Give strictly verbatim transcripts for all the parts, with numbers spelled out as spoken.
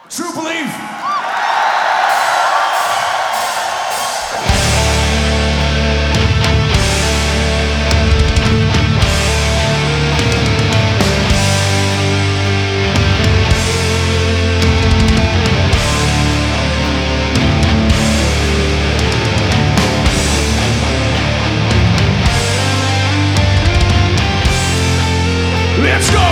True belief. Let's go!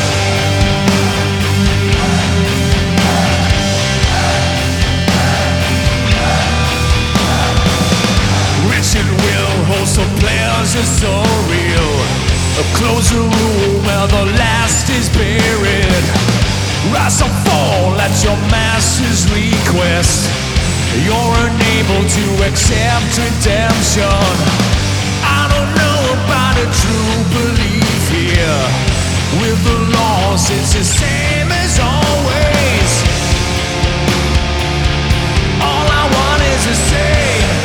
Richard will host some pleasure so real. A closer room where the last is buried. Rise and fall at your master's request. You're unable to accept redemption. I don't know about a true belief here. With the laws, it's the same as always. All I want is to say,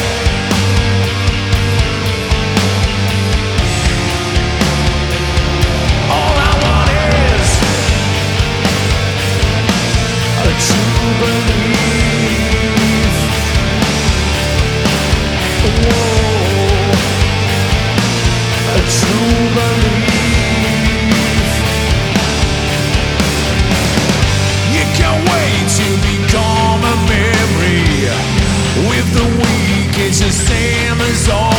all I want is a true belief. Whoa, a true belief. To become a memory. With the weak, it's the same as all.